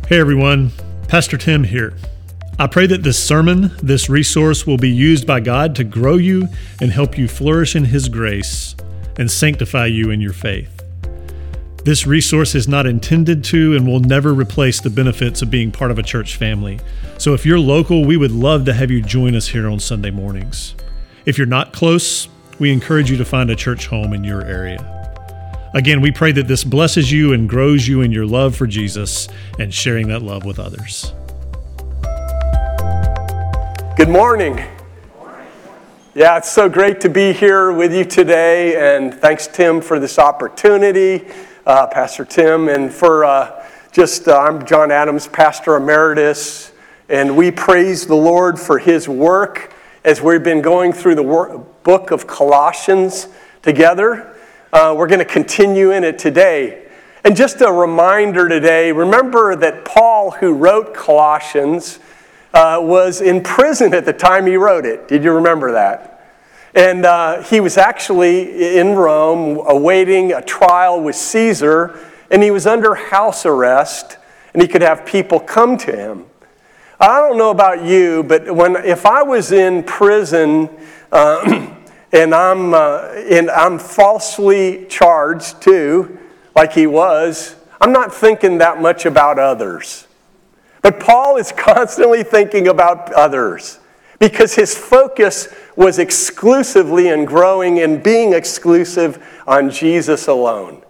Hey everyone, Pastor Tim here. I pray that this sermon, this resource will be used by God to grow you and help you flourish in His grace and sanctify you in your faith. This resource is not intended to and will never replace the benefits of being part of a church family. So if you're local, we would love to have you join us here on Sunday mornings. If you're not close, we encourage you to find a church home in your area. Again, we pray that this blesses you and grows you in your love for Jesus and sharing that love with others. Good morning. Yeah, it's so great to be here with you today, and thanks, Tim, for this opportunity, Pastor Tim, and for I'm John Adams, Pastor Emeritus, and we praise the Lord for His work as we've been going through the book of Colossians together. We're going to continue in it today. And just a reminder today, remember that Paul, who wrote Colossians, was in prison at the time he wrote it. Did you remember that? And he was actually in Rome awaiting a trial with Caesar, and he was under house arrest, and he could have people come to him. I don't know about you, but if I was in prison and I'm falsely charged too, like he was, I'm not thinking that much about others. But Paul is constantly thinking about others because his focus was exclusively in growing and being exclusive on Jesus alone.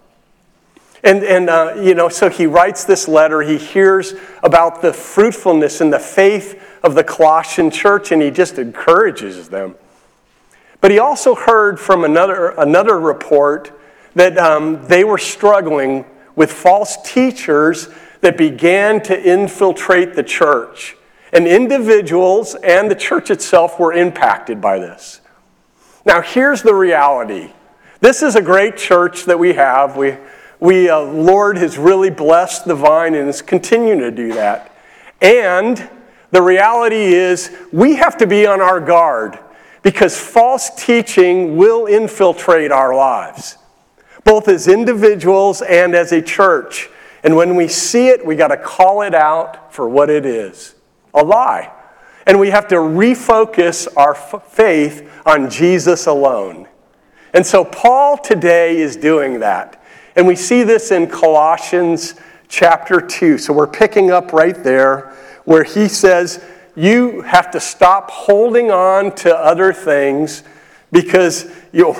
So he writes this letter. He hears about the fruitfulness and the faith of the Colossian church, and he just encourages them. But he also heard from another report that they were struggling with false teachers that began to infiltrate the church. And individuals and the church itself were impacted by this. Now, here's the reality. This is a great church that we have. Lord has really blessed the vine and is continuing to do that. And the reality is we have to be on our guard because false teaching will infiltrate our lives, both as individuals and as a church. And when we see it, we got to call it out for what it is, a lie. And we have to refocus our faith on Jesus alone. And so Paul today is doing that. And we see this in Colossians chapter 2. So we're picking up right there where he says, you have to stop holding on to other things because you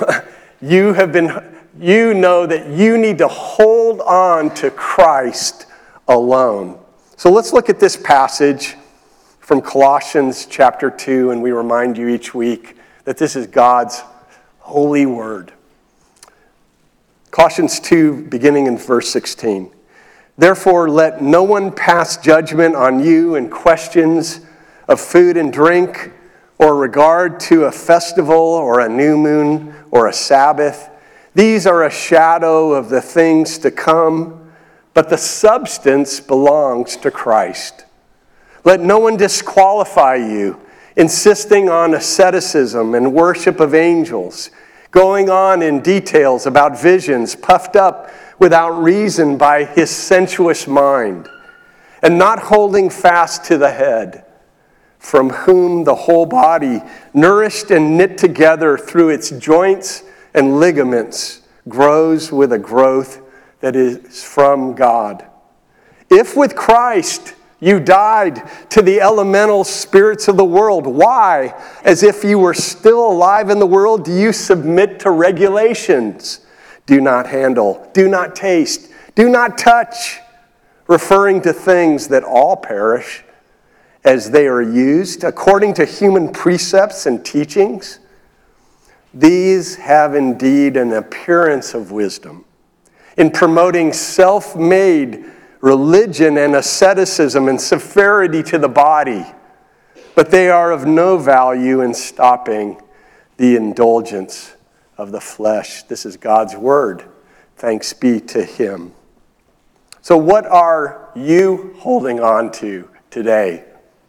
know that you need to hold on to Christ alone. So let's look at this passage from Colossians chapter 2, and we remind you each week that this is God's holy word. Colossians 2, beginning in verse 16. Therefore, let no one pass judgment on you in questions of food and drink, or regard to a festival, or a new moon, or a Sabbath. These are a shadow of the things to come, but the substance belongs to Christ. Let no one disqualify you, insisting on asceticism and worship of angels, going on in details about visions, puffed up without reason by his sensuous mind, and not holding fast to the head, from whom the whole body, nourished and knit together through its joints and ligaments, grows with a growth that is from God. If with Christ you died to the elemental spirits of the world, why, as if you were still alive in the world, do you submit to regulations? Do not handle, do not taste, do not touch, referring to things that all perish, as they are used according to human precepts and teachings. These have indeed an appearance of wisdom in promoting self-made religion and asceticism and severity to the body, but they are of no value in stopping the indulgence of the flesh. This is God's word. Thanks be to Him. So what are you holding on to today?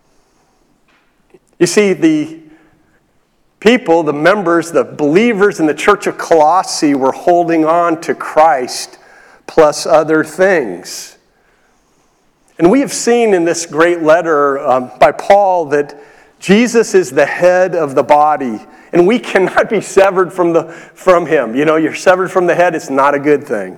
You see, the people, the members, the believers in the church of Colossae were holding on to Christ plus other things. And we have seen in this great letter by Paul that Jesus is the head of the body, and we cannot be severed from him. You know, you're severed from the head, it's not a good thing.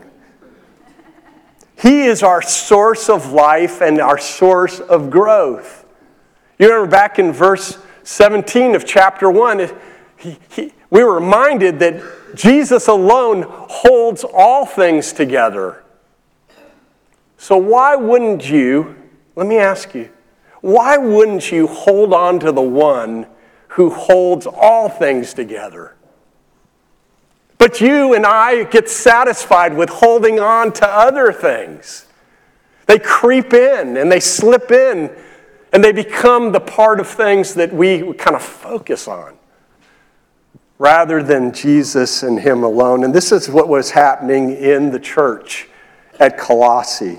He is our source of life and our source of growth. You remember back in verse 17 of chapter 1, we were reminded that Jesus alone holds all things together. So why wouldn't you, let me ask you, why wouldn't you hold on to the one who holds all things together? But you and I get satisfied with holding on to other things. They creep in and they slip in and they become the part of things that we kind of focus on rather than Jesus and him alone. And this is what was happening in the church at Colossae.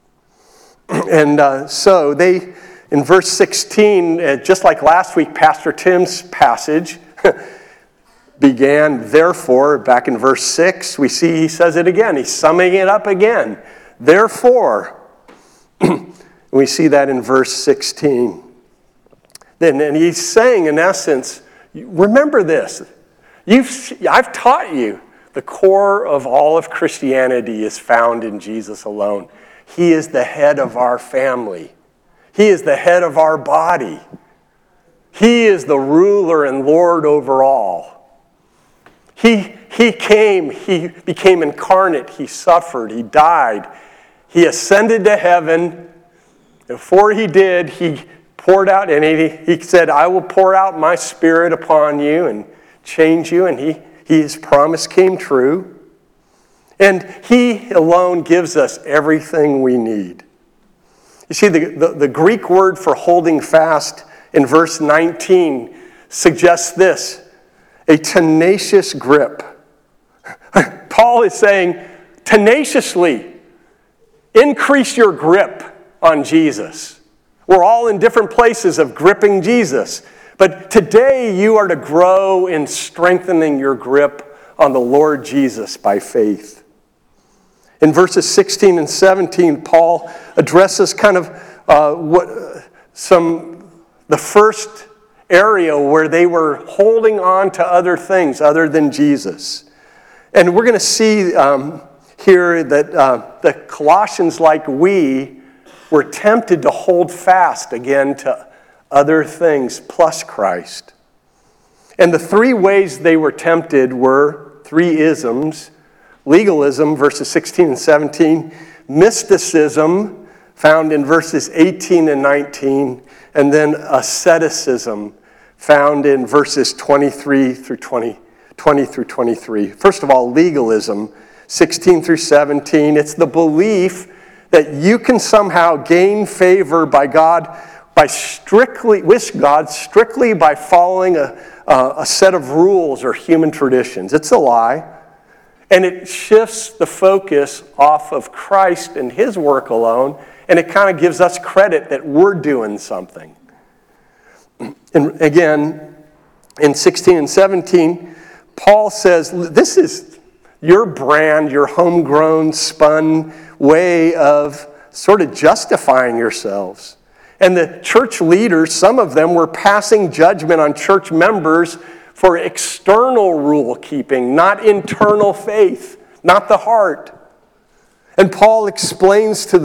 And so they, in verse 16, just like last week, Pastor Tim's passage began, therefore, back in verse 6, we see he says it again. He's summing it up again. Therefore, we see that in verse 16. And he's saying, in essence, remember this. I've taught you the core of all of Christianity is found in Jesus alone. He is the head of our family. He is the head of our body. He is the ruler and Lord over all. He came, he became incarnate, he suffered, he died, he ascended to heaven. Before he did, he poured out, and he said, I will pour out my spirit upon you and change you, and his promise came true. And he alone gives us everything we need. You see, the Greek word for holding fast in verse 19 suggests this, a tenacious grip. Paul is saying, tenaciously, increase your grip on Jesus. We're all in different places of gripping Jesus. But today you are to grow in strengthening your grip on the Lord Jesus by faith. In verses 16 and 17, Paul addresses kind of the first area where they were holding on to other things other than Jesus. And we're going to see here that the Colossians, like we, were tempted to hold fast again to other things plus Christ. And the three ways they were tempted were three isms: legalism, verses 16 and 17, mysticism, found in verses 18 and 19, and then asceticism, found in verses 20 through 23. First of all, legalism, 16 through 17. It's the belief that you can somehow gain favor by God with God strictly by following a set of rules or human traditions. It's a lie. And it shifts the focus off of Christ and his work alone, and it kind of gives us credit that we're doing something. And again, in 16 and 17, Paul says, this is your brand, your homegrown, spun way of sort of justifying yourselves. And the church leaders, some of them were passing judgment on church members for external rule keeping, not internal faith, not the heart. And Paul explains to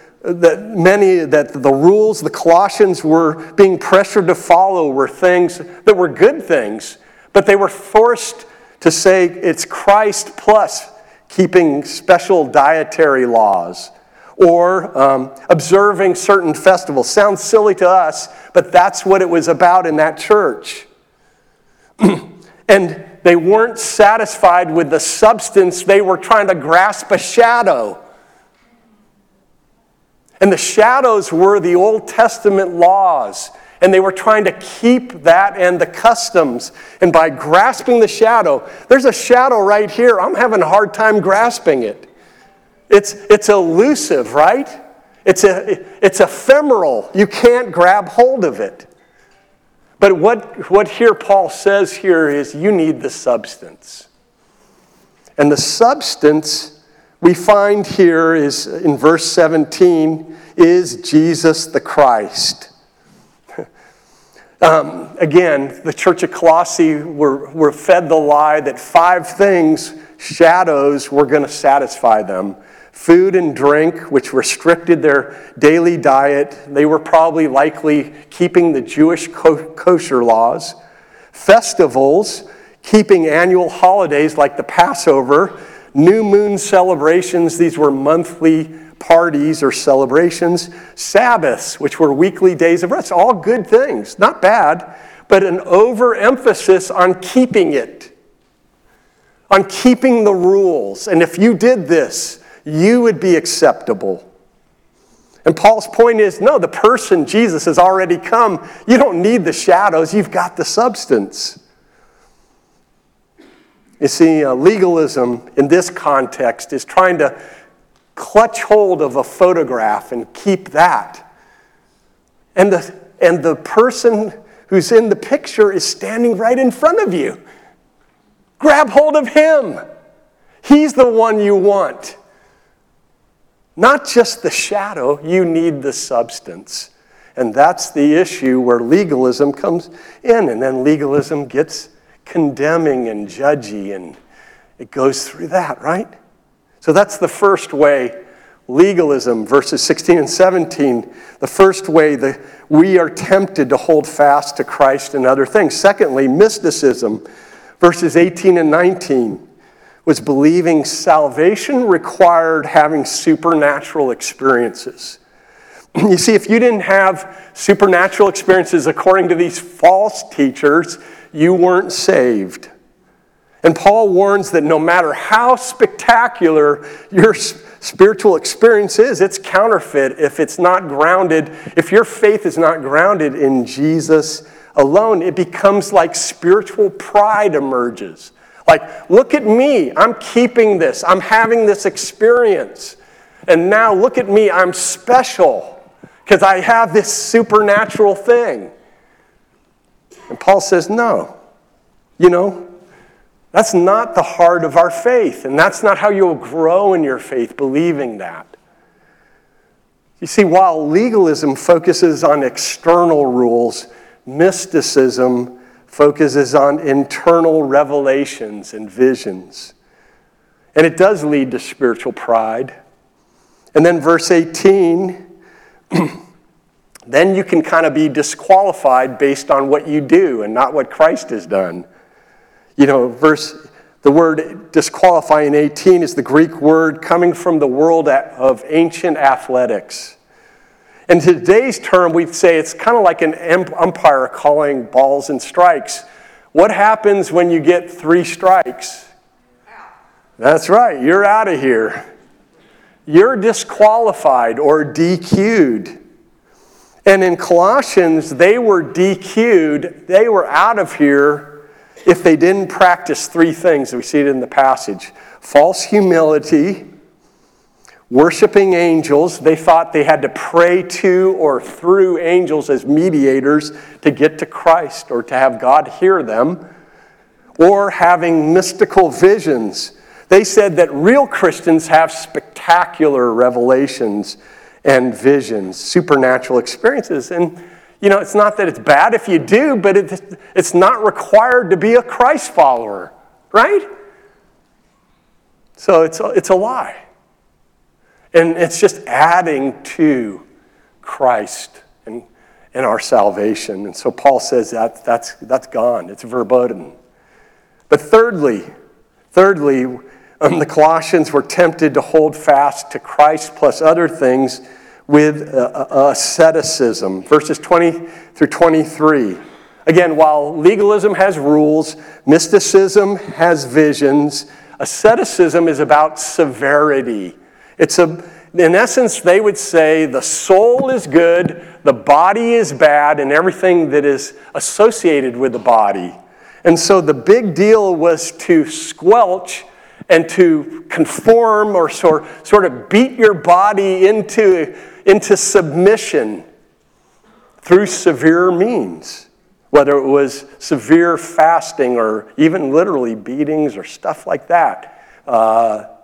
that the rules the Colossians were being pressured to follow were things that were good things, but they were forced to say it's Christ plus keeping special dietary laws or observing certain festivals. Sounds silly to us, but that's what it was about in that church. And they weren't satisfied with the substance. They were trying to grasp a shadow. And the shadows were the Old Testament laws. And they were trying to keep that and the customs. And by grasping the shadow, there's a shadow right here. I'm having a hard time grasping it. It's elusive, right? It's ephemeral. You can't grab hold of it. But what here Paul says here is you need the substance. And the substance we find here is in verse 17, is Jesus the Christ. Again, the church of Colossae were fed the lie that 5 things, shadows, were going to satisfy them. Food and drink, which restricted their daily diet. They were probably likely keeping the Jewish kosher laws. Festivals, keeping annual holidays like the Passover. New moon celebrations, these were monthly parties or celebrations. Sabbaths, which were weekly days of rest. All good things, not bad, but an overemphasis on keeping it, on keeping the rules. And if you did this, you would be acceptable. And Paul's point is, no, the person, Jesus, has already come. You don't need the shadows. You've got the substance. You see, legalism in this context is trying to clutch hold of a photograph and keep that. And the person who's in the picture is standing right in front of you. Grab hold of him. He's the one you want. Not just the shadow, you need the substance. And that's the issue where legalism comes in. And then legalism gets condemning and judgy, and it goes through that, right? So that's the first way, legalism, verses 16 and 17, the first way that we are tempted to hold fast to Christ and other things. Secondly, mysticism, verses 18 and 19. Was believing salvation required having supernatural experiences. You see, if you didn't have supernatural experiences according to these false teachers, you weren't saved. And Paul warns that no matter how spectacular your spiritual experience is, it's counterfeit if it's not grounded, if your faith is not grounded in Jesus alone. It becomes like spiritual pride emerges. Like, look at me, I'm keeping this, I'm having this experience. And now look at me, I'm special because I have this supernatural thing. And Paul says, no, that's not the heart of our faith. And that's not how you'll grow in your faith, believing that. You see, while legalism focuses on external rules, mysticism focuses on internal revelations and visions. And it does lead to spiritual pride. And then verse 18, then you can kind of be disqualified based on what you do and not what Christ has done. The word disqualify in 18 is the Greek word coming from the world of ancient athletics. In today's term, we'd say it's kind of like an umpire calling balls and strikes. What happens when you get 3 strikes? That's right, you're out of here. You're disqualified or DQ'd. And in Colossians, they were DQ'd. They were out of here if they didn't practice 3 things. We see it in the passage. False humility, worshiping angels. They thought they had to pray to or through angels as mediators to get to Christ or to have God hear them. Or having mystical visions. They said that real Christians have spectacular revelations and visions, supernatural experiences. And, it's not that it's bad if you do, but it's not required to be a Christ follower, right? So it's a lie. And it's just adding to Christ and our salvation. And so Paul says that's gone. It's verboten. But thirdly, the Colossians were tempted to hold fast to Christ plus other things with asceticism. Verses 20 through 23. Again, while legalism has rules, mysticism has visions, asceticism is about severity. In essence, they would say the soul is good, the body is bad, and everything that is associated with the body. And so the big deal was to squelch and to conform or sort of beat your body into submission through severe means, whether it was severe fasting or even literally beatings or stuff like that.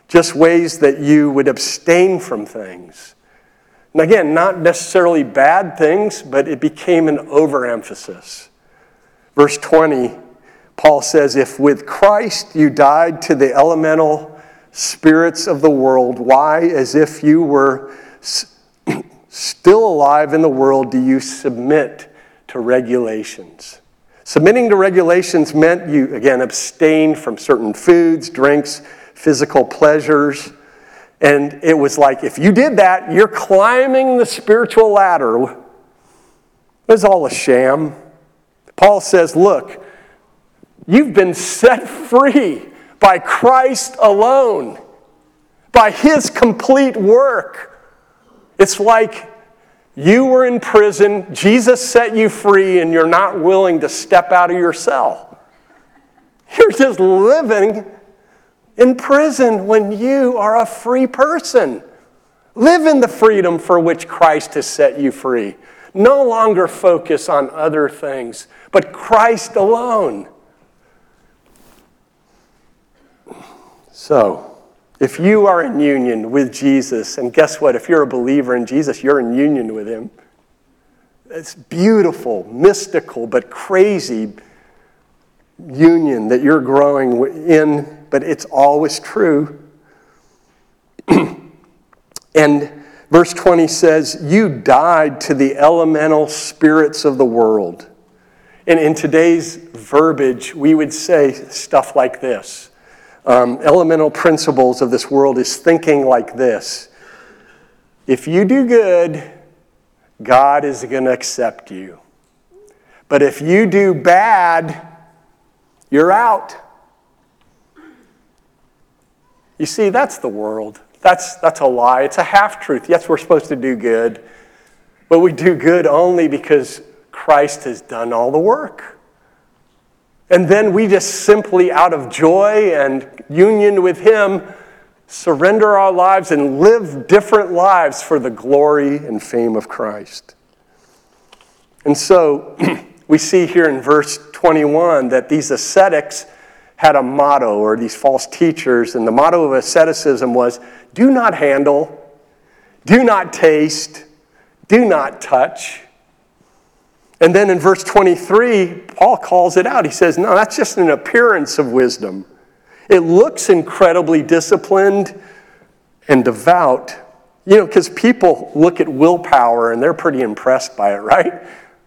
just ways that you would abstain from things. And again, not necessarily bad things, but it became an overemphasis. Verse 20, Paul says, if with Christ you died to the elemental spirits of the world, why, as if you were still alive in the world, do you submit to regulations? Submitting to regulations meant you, again, abstained from certain foods, drinks, physical pleasures. And it was like, if you did that, you're climbing the spiritual ladder. It was all a sham. Paul says, look, you've been set free by Christ alone, by his complete work. It's like you were in prison, Jesus set you free, and you're not willing to step out of your cell. You're just living in prison when you are a free person. Live in the freedom for which Christ has set you free. No longer focus on other things, but Christ alone. So, if you are in union with Jesus, and guess what? If you're a believer in Jesus, you're in union with him. It's beautiful, mystical, but crazy union that you're growing in, but it's always true. And verse 20 says, you died to the elemental spirits of the world. And in today's verbiage, we would say stuff like this. Elemental principles of this world is thinking like this. If you do good, God is going to accept you. But if you do bad, you're out. You see, that's the world. That's a lie. It's a half-truth. Yes, we're supposed to do good, but we do good only because Christ has done all the work. And then we just simply, out of joy and union with him, surrender our lives and live different lives for the glory and fame of Christ. And so we see here in verse 21 that these ascetics had a motto, or these false teachers, and the motto of asceticism was, do not handle, do not taste, do not touch. And then in verse 23, Paul calls it out. He says, no, that's just an appearance of wisdom. It looks incredibly disciplined and devout. You know, because people look at willpower and they're pretty impressed by it, right?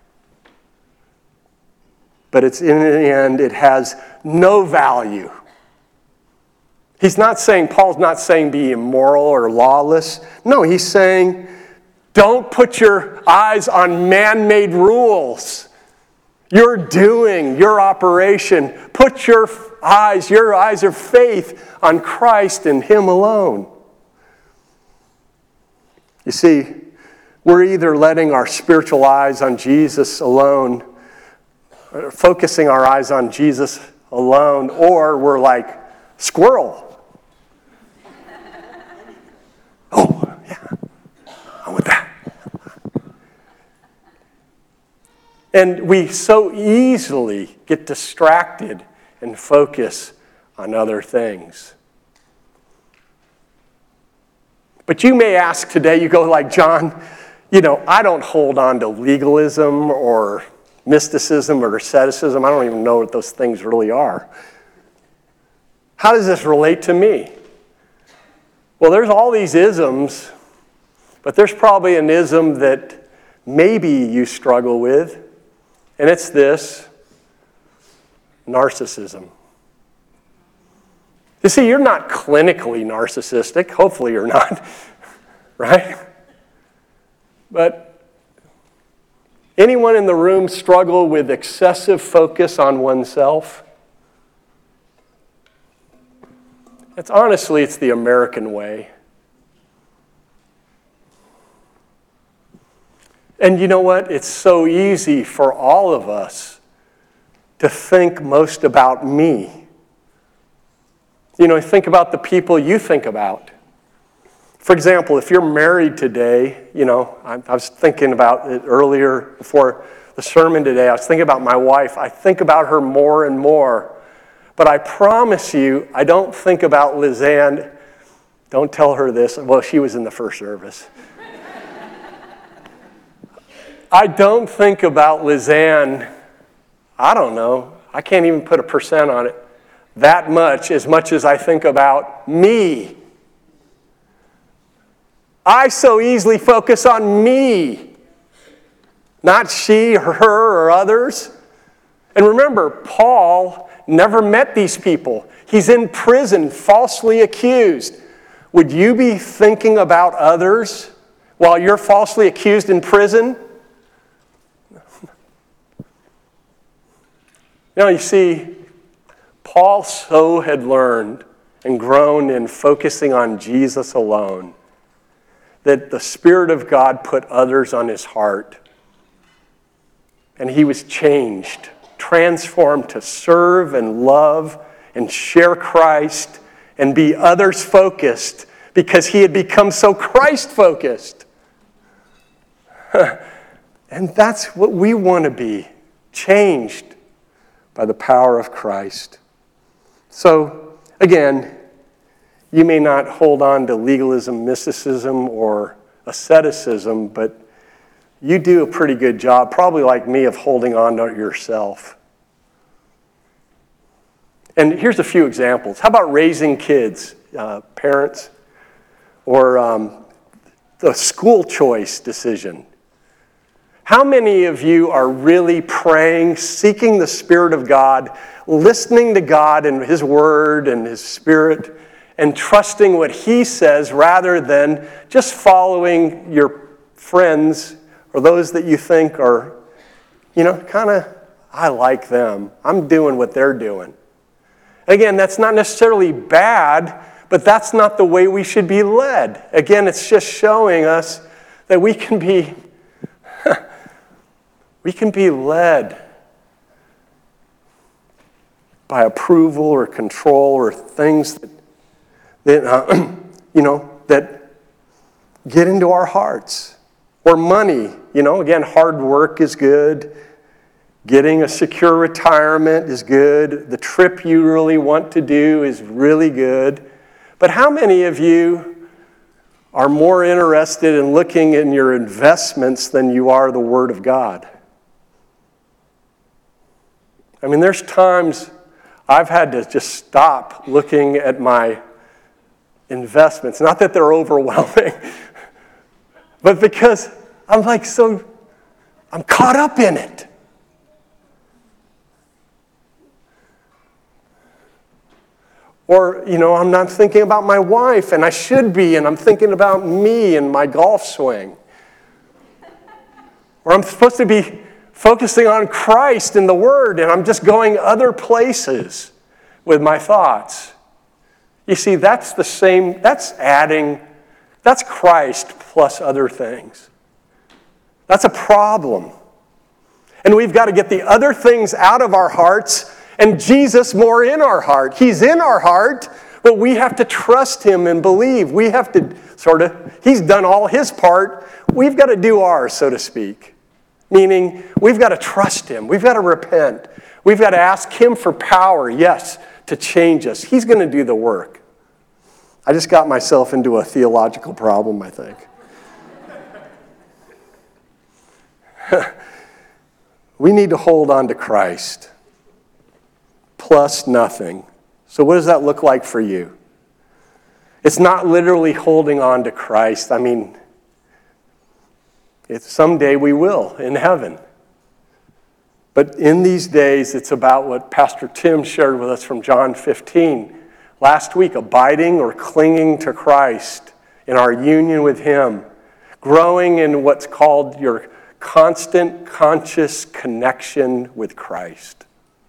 But it's in the end, it has no value. Paul's not saying be immoral or lawless. No, he's saying don't put your eyes on man-made rules. Your doing, your operation. Put your eyes of faith on Christ and him alone. You see, we're either letting our spiritual eyes on Jesus alone, focusing our eyes on Jesus alone, or we're like, squirrel. Oh, yeah, I want that. And we so easily get distracted and focus on other things. But you may ask today, you go like, John, I don't hold on to legalism or mysticism or asceticism. I don't even know what those things really are. How does this relate to me? Well, there's all these isms, but there's probably an ism that maybe you struggle with, and it's this: narcissism. You see, you're not clinically narcissistic. Hopefully you're not, right? But anyone in the room struggle with excessive focus on oneself? It's the American way. And you know what? It's so easy for all of us to think most about me. Think about the people you think about. For example, if you're married today, I was thinking about it earlier before the sermon today. I was thinking about my wife. I think about her more and more. But I promise you, I don't think about Lizanne Don't tell her this. Well, she was in the first service. I don't think about Lizanne, I don't know, I can't even put a percent on it, that much as I think about me. I so easily focus on me, not she or her or others. And remember, Paul never met these people. He's in prison, falsely accused. Would you be thinking about others while you're falsely accused in prison? You see, Paul so had learned and grown in focusing on Jesus alone that the Spirit of God put others on his heart. And he was changed, transformed to serve and love and share Christ and be others-focused because he had become so Christ-focused. And that's what we want to be, changed by the power of Christ. So, again, you may not hold on to legalism, mysticism, or asceticism, but you do a pretty good job, probably like me, of holding on to yourself. And here's a few examples. How about raising kids, parents, or the school choice decision? How many of you are really praying, seeking the Spirit of God, listening to God and His Word and His Spirit, and trusting what He says rather than just following your friends or those that you think are, I like them. I'm doing what they're doing. Again, that's not necessarily bad, but that's not the way we should be led. Again, it's just showing us that we can be led by approval or control or things that get into our hearts. Or money. Again, hard work is good. Getting a secure retirement is good. The trip you really want to do is really good. But how many of you are more interested in looking in your investments than you are the Word of God? I mean, there's times I've had to just stop looking at my investments. Not that they're overwhelming, but because I'm caught up in it. Or, I'm not thinking about my wife, and I should be, and I'm thinking about me and my golf swing. Or I'm supposed to be focusing on Christ and the Word, and I'm just going other places with my thoughts. You see, that's Christ plus other things. That's a problem. And we've got to get the other things out of our hearts and Jesus more in our heart. He's in our heart, but we have to trust Him and believe. We have to He's done all His part. We've got to do ours, so to speak. Meaning, we've got to trust Him. We've got to repent. We've got to ask Him for power, yes, to change us. He's going to do the work. I just got myself into a theological problem, I think. We need to hold on to Christ plus nothing. So what does that look like for you? It's not literally holding on to Christ. I mean, someday we will in heaven. But in these days, it's about what Pastor Tim shared with us from John 15 last week, abiding or clinging to Christ in our union with Him, growing in what's called your constant, conscious connection with Christ.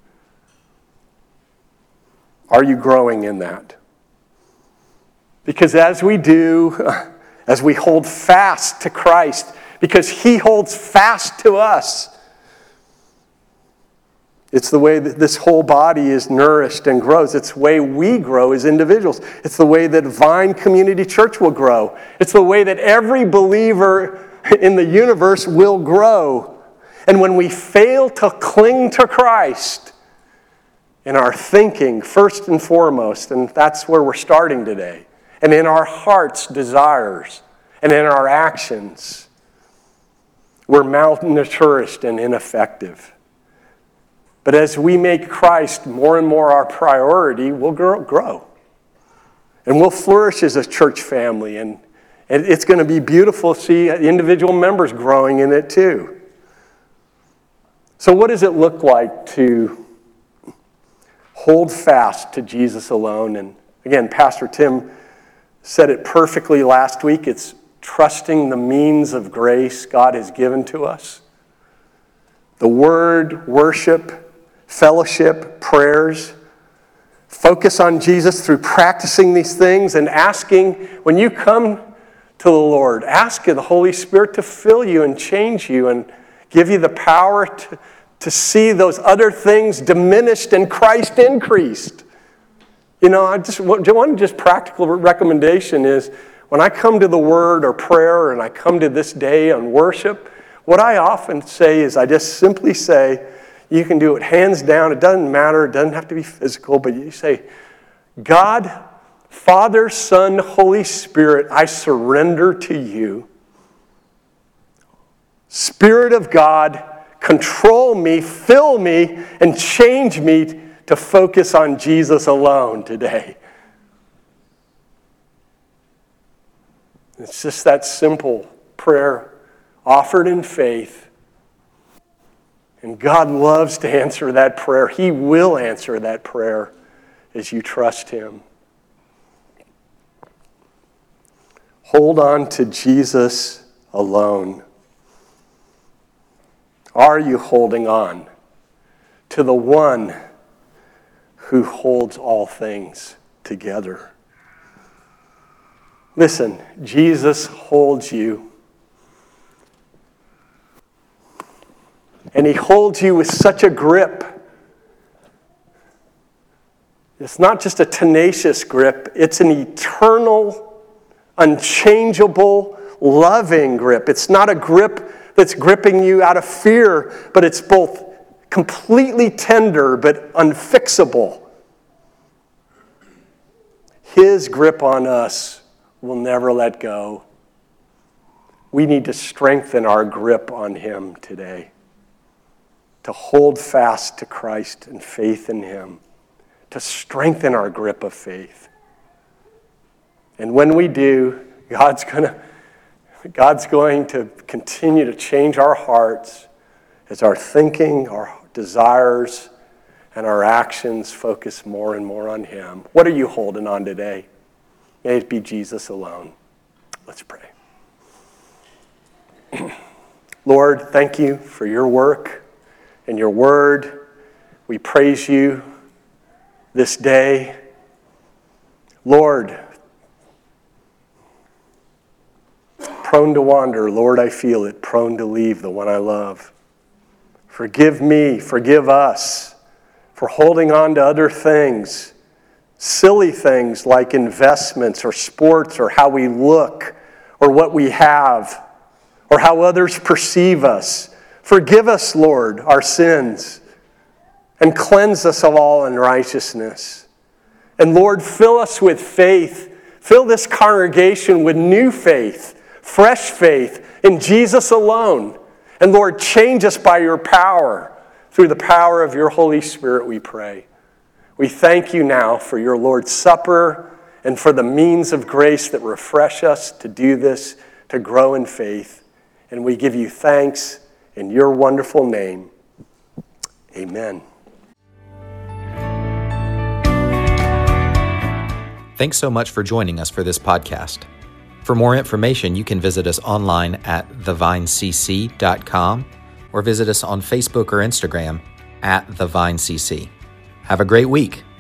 Are you growing in that? Because as we do, as we hold fast to Christ, because He holds fast to us, it's the way that this whole body is nourished and grows. It's the way we grow as individuals. It's the way that Vine Community Church will grow. It's the way that every believer in the universe will grow. And when we fail to cling to Christ in our thinking, first and foremost, and that's where we're starting today, and in our heart's desires and in our actions, we're malnourished and ineffective. But as we make Christ more and more our priority, we'll grow. And we'll flourish as a church family. And it's going to be beautiful to see individual members growing in it too. So what does it look like to hold fast to Jesus alone? And again, Pastor Tim said it perfectly last week. It's trusting the means of grace God has given to us. The word, worship, fellowship, prayers. Focus on Jesus through practicing these things and asking, when you come to the Lord, ask the Holy Spirit to fill you and change you and give you the power to see those other things diminished and Christ increased. You know, one just practical recommendation is when I come to the Word or prayer and I come to this day on worship, what I often say is I just simply say, you can do it hands down. It doesn't matter. It doesn't have to be physical, but you say, God, Father, Son, Holy Spirit, I surrender to you. Spirit of God, control me, fill me, and change me to focus on Jesus alone today. It's just that simple prayer offered in faith. And God loves to answer that prayer. He will answer that prayer as you trust Him. Hold on to Jesus alone. Are you holding on to the one who holds all things together? Listen, Jesus holds you. And He holds you with such a grip. It's not just a tenacious grip. It's an eternal, unchangeable, loving grip. It's not a grip that's gripping you out of fear, but it's both completely tender but unfixable. His grip on us will never let go. We need to strengthen our grip on Him today. To hold fast to Christ and faith in Him, to strengthen our grip of faith. And when we do, God's going to continue to change our hearts as our thinking, our desires, and our actions focus more and more on Him. What are you holding on today? May it be Jesus alone. Let's pray. Lord, thank you for your work and your word. We praise you this day. Lord, prone to wander, Lord, I feel it, prone to leave the one I love. Forgive me, forgive us for holding on to other things, silly things like investments or sports or how we look or what we have or how others perceive us. Forgive us, Lord, our sins, and cleanse us of all unrighteousness. And Lord, fill us with faith. Fill this congregation with new faith, fresh faith in Jesus alone. And Lord, change us by your power. Through the power of your Holy Spirit, we pray. We thank you now for your Lord's Supper and for the means of grace that refresh us to do this, to grow in faith. And we give you thanks in your wonderful name. Amen. Thanks so much for joining us for this podcast. For more information, you can visit us online at thevinecc.com or visit us on Facebook or Instagram at thevinecc. Have a great week.